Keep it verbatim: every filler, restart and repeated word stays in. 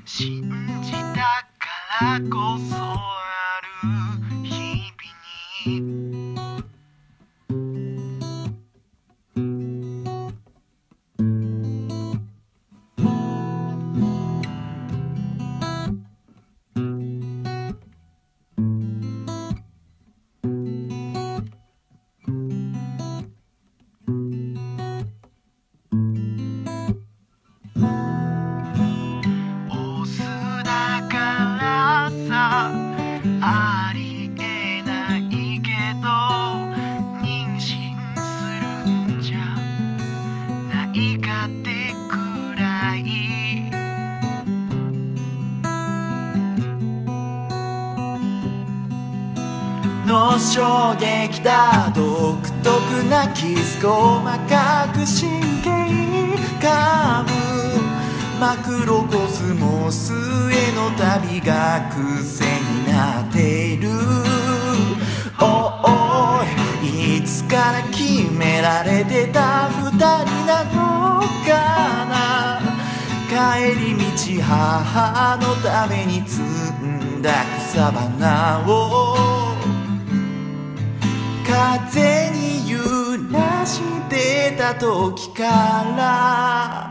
信じたからこそある日々にありえないけど妊娠するんじゃないかってくらいの衝撃だ独特なキス細かく神経噛むマクロコスモスへの旅が癖になっている。おい、いつから決められてた二人なのかな。帰り道母のために摘んだ草花を風に揺らしてた時から